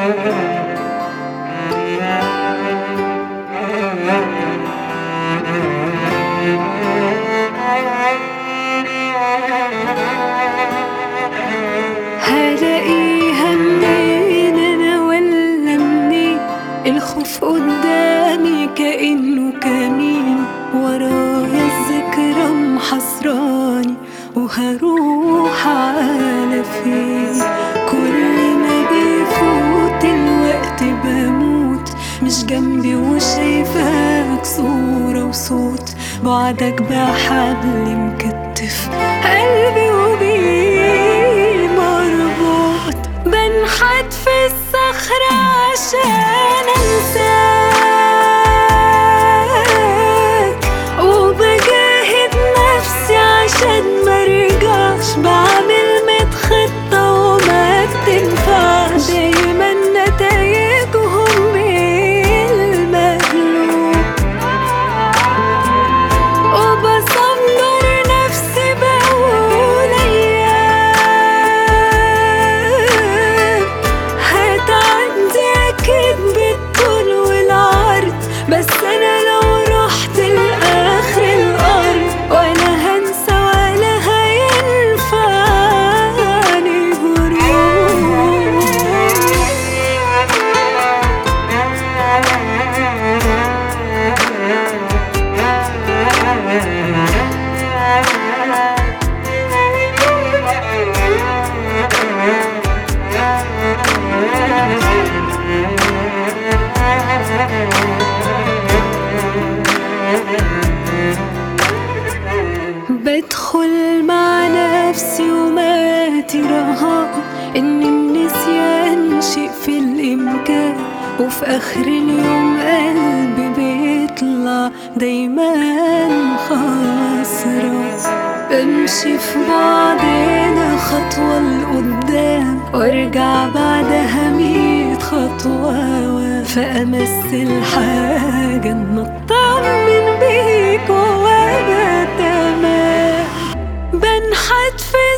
هلاقيها منين انا ولا منين؟ الخوف قدامي كأنه كمين، ورايا الذكرى محصراني وهروح على فين؟ كل ما بيفوت الوقت بموت، مش جنبي وشايفاك صورة وصوت، بعدك بحبل مكتف قلبي وبيه مربوط، بنحت في الصخرة عشان انساك، وبجاهد نفسي عشان مرجعش، بعمل 100 خطة وما بتنفعش، دايما نتايجهم بالمقلوب، وبصبر نفسي بقول ايام هتعدي اكيد بالطول والعرض، بس انا لو رحت لاخر الارض ولا هنسى ولا هينفعني هروب. بدخل مع نفسي وما تراها ان النسيان شيء في الامكان، وفي اخر اليوم قلبي بيطلع دايما خسران، بمشي في بعدنا خطوة لقدام وارجع بعدها 100 خطوة، فأمثل حاجة ان اطمن بيك وابقى تمام، بنحت في